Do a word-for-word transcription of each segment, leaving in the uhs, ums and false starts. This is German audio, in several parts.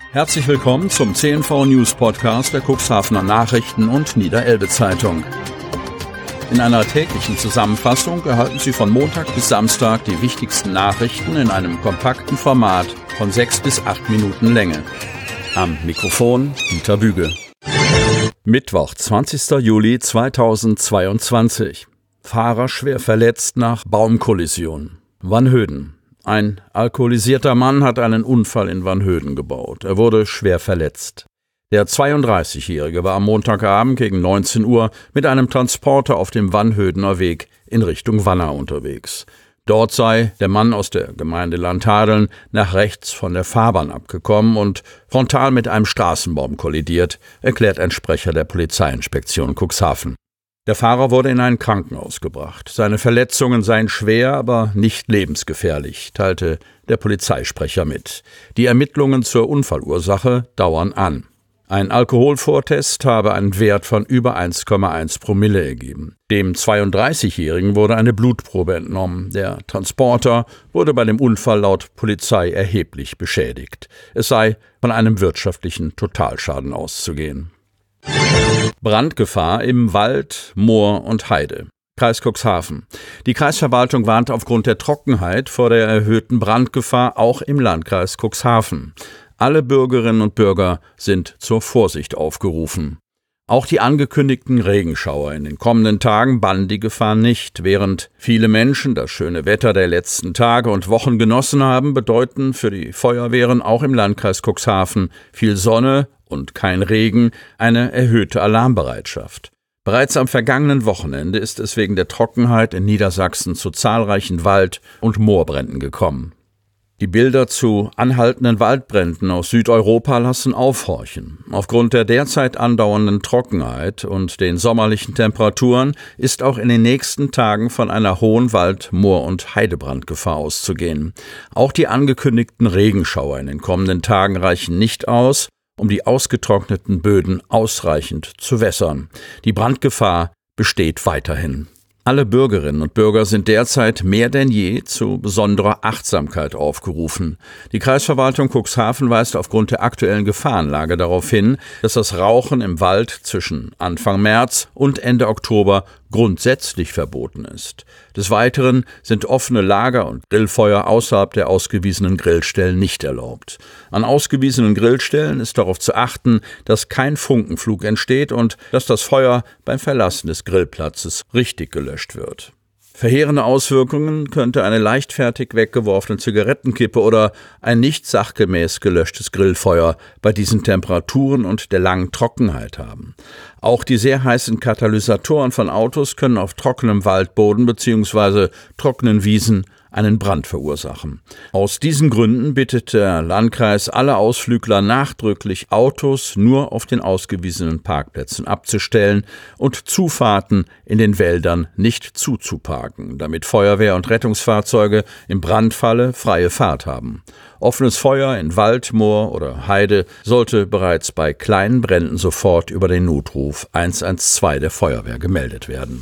Herzlich willkommen zum C N V News Podcast der Cuxhavener Nachrichten und Niederelbe-Zeitung. In einer täglichen Zusammenfassung erhalten Sie von Montag bis Samstag die wichtigsten Nachrichten in einem kompakten Format von sechs bis acht Minuten Länge. Am Mikrofon Dieter Büge. Mittwoch, zwanzigster Juli zweitausendzweiundzwanzig. Fahrer schwer verletzt nach Baumkollision. Wanhöden. Ein alkoholisierter Mann hat einen Unfall in Wanhöden gebaut. Er wurde schwer verletzt. Der zweiunddreißigjährige war am Montagabend gegen neunzehn Uhr mit einem Transporter auf dem Wanhödener Weg in Richtung Wanner unterwegs. Dort sei der Mann aus der Gemeinde Landhadeln nach rechts von der Fahrbahn abgekommen und frontal mit einem Straßenbaum kollidiert, erklärt ein Sprecher der Polizeiinspektion Cuxhaven. Der Fahrer wurde in ein Krankenhaus gebracht. Seine Verletzungen seien schwer, aber nicht lebensgefährlich, teilte der Polizeisprecher mit. Die Ermittlungen zur Unfallursache dauern an. Ein Alkoholvortest habe einen Wert von über eins Komma eins Promille ergeben. Dem zweiunddreißigjährigen wurde eine Blutprobe entnommen. Der Transporter wurde bei dem Unfall laut Polizei erheblich beschädigt. Es sei von einem wirtschaftlichen Totalschaden auszugehen. Brandgefahr im Wald, Moor und Heide. Kreis Cuxhaven. Die Kreisverwaltung warnt aufgrund der Trockenheit vor der erhöhten Brandgefahr auch im Landkreis Cuxhaven. Alle Bürgerinnen und Bürger sind zur Vorsicht aufgerufen. Auch die angekündigten Regenschauer in den kommenden Tagen bannen die Gefahr nicht. Während viele Menschen das schöne Wetter der letzten Tage und Wochen genossen haben, bedeuten für die Feuerwehren auch im Landkreis Cuxhaven viel Sonne und kein Regen eine erhöhte Alarmbereitschaft. Bereits am vergangenen Wochenende ist es wegen der Trockenheit in Niedersachsen zu zahlreichen Wald- und Moorbränden gekommen. Die Bilder zu anhaltenden Waldbränden aus Südeuropa lassen aufhorchen. Aufgrund der derzeit andauernden Trockenheit und den sommerlichen Temperaturen ist auch in den nächsten Tagen von einer hohen Wald-, Moor- und Heidebrandgefahr auszugehen. Auch die angekündigten Regenschauer in den kommenden Tagen reichen nicht aus, um die ausgetrockneten Böden ausreichend zu wässern. Die Brandgefahr besteht weiterhin. Alle Bürgerinnen und Bürger sind derzeit mehr denn je zu besonderer Achtsamkeit aufgerufen. Die Kreisverwaltung Cuxhaven weist aufgrund der aktuellen Gefahrenlage darauf hin, dass das Rauchen im Wald zwischen Anfang März und Ende Oktober grundsätzlich verboten ist. Des Weiteren sind offene Lager und Grillfeuer außerhalb der ausgewiesenen Grillstellen nicht erlaubt. An ausgewiesenen Grillstellen ist darauf zu achten, dass kein Funkenflug entsteht und dass das Feuer beim Verlassen des Grillplatzes richtig gelöscht wird. Verheerende Auswirkungen könnte eine leichtfertig weggeworfene Zigarettenkippe oder ein nicht sachgemäß gelöschtes Grillfeuer bei diesen Temperaturen und der langen Trockenheit haben. Auch die sehr heißen Katalysatoren von Autos können auf trockenem Waldboden bzw. trockenen Wiesen einen Brand verursachen. Aus diesen Gründen bittet der Landkreis alle Ausflügler nachdrücklich, Autos nur auf den ausgewiesenen Parkplätzen abzustellen und Zufahrten in den Wäldern nicht zuzuparken, damit Feuerwehr und Rettungsfahrzeuge im Brandfalle freie Fahrt haben. Offenes Feuer in Wald, Moor oder Heide sollte bereits bei kleinen Bränden sofort über den Notruf eins eins zwei der Feuerwehr gemeldet werden.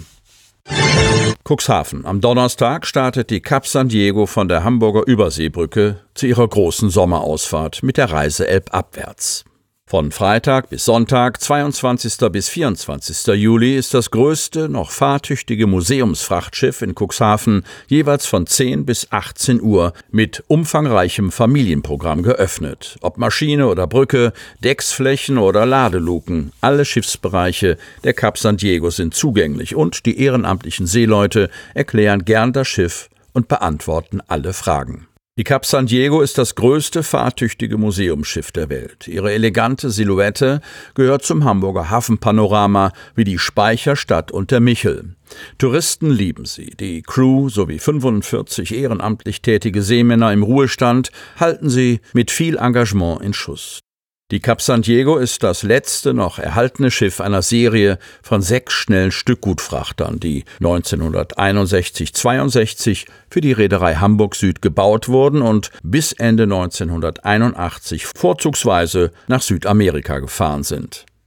Cuxhaven. Am Donnerstag startet die Cap San Diego von der Hamburger Überseebrücke zu ihrer großen Sommerausfahrt mit der Reise elbabwärts. Von Freitag bis Sonntag, zweiundzwanzigster bis vierundzwanzigster Juli, ist das größte noch fahrtüchtige Museumsfrachtschiff in Cuxhaven jeweils von zehn bis achtzehn Uhr mit umfangreichem Familienprogramm geöffnet. Ob Maschine oder Brücke, Decksflächen oder Ladeluken, alle Schiffsbereiche der Cap San Diego sind zugänglich und die ehrenamtlichen Seeleute erklären gern das Schiff und beantworten alle Fragen. Die Cap San Diego ist das größte fahrtüchtige Museumsschiff der Welt. Ihre elegante Silhouette gehört zum Hamburger Hafenpanorama wie die Speicherstadt und der Michel. Touristen lieben sie. Die Crew sowie fünfundvierzig ehrenamtlich tätige Seemänner im Ruhestand halten sie mit viel Engagement in Schuss. Die Cap San Diego ist das letzte noch erhaltene Schiff einer Serie von sechs schnellen Stückgutfrachtern, die neunzehnhunderteinundsechzig zweiundsechzig für die Reederei Hamburg Süd gebaut wurden und bis Ende neunzehnhunderteinundachtzig vorzugsweise nach Südamerika gefahren sind.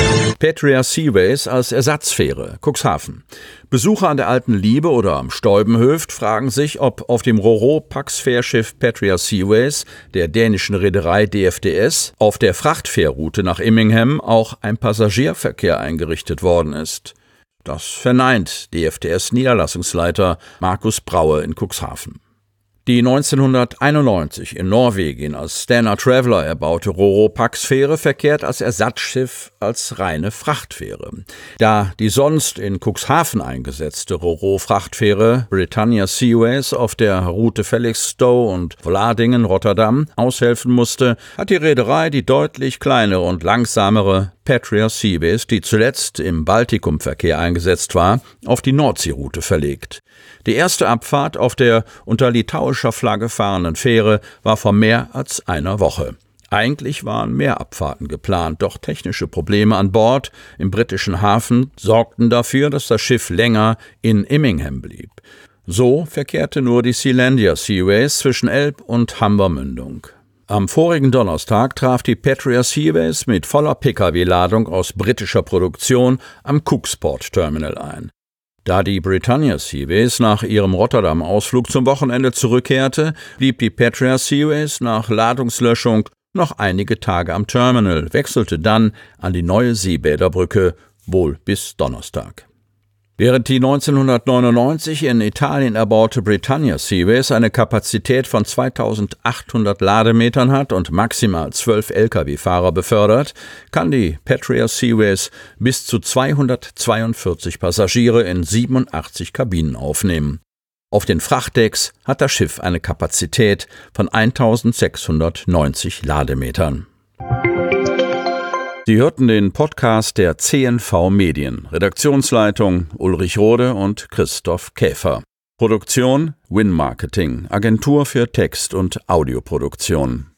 Patria Seaways als Ersatzfähre, Cuxhaven. Besucher an der Alten Liebe oder am Steubenhöft fragen sich, ob auf dem Ro-Ro-Pax-Fährschiff Patria Seaways der dänischen Reederei D F D S auf der Frachtfährroute nach Immingham auch ein Passagierverkehr eingerichtet worden ist. Das verneint D F D S-Niederlassungsleiter Markus Braue in Cuxhaven. Die neunzehnhunderteinundneunzig in Norwegen als Stena Traveller erbaute Ro-Ro-Pax-Fähre verkehrt als Ersatzschiff als reine Frachtfähre. Da die sonst in Cuxhaven eingesetzte Ro-Ro-Frachtfähre Britannia Seaways auf der Route Felixstowe und Vladingen-Rotterdam aushelfen musste, hat die Reederei die deutlich kleinere und langsamere Patria Seaways, die zuletzt im Baltikumverkehr eingesetzt war, auf die Nordseeroute verlegt. Die erste Abfahrt auf der unter litauischer Flagge fahrenden Fähre war vor mehr als einer Woche. Eigentlich waren mehr Abfahrten geplant, doch technische Probleme an Bord im britischen Hafen sorgten dafür, dass das Schiff länger in Immingham blieb. So verkehrte nur die Sealandia Seaways zwischen Elb und Hamburg-Mündung. Am vorigen Donnerstag traf die Patria Seaways mit voller Pkw-Ladung aus britischer Produktion am Cooksport Terminal ein. Da die Britannia Seaways nach ihrem Rotterdam-Ausflug zum Wochenende zurückkehrte, blieb die Patria Seaways nach Ladungslöschung noch einige Tage am Terminal, wechselte dann an die neue Seebäderbrücke, wohl bis Donnerstag. Während die neunzehnhundertneunundneunzig in Italien erbaute Britannia Seaways eine Kapazität von zweitausendachthundert Lademetern hat und maximal zwölf Lkw-Fahrer befördert, kann die Patria Seaways bis zu zweihundertzweiundvierzig Passagiere in siebenundachtzig Kabinen aufnehmen. Auf den Frachtdecks hat das Schiff eine Kapazität von eintausendsechshundertneunzig Lademetern. Sie hörten den Podcast der C N V Medien. Redaktionsleitung Ulrich Rode und Christoph Käfer. Produktion Win Marketing, Agentur für Text- und Audioproduktion.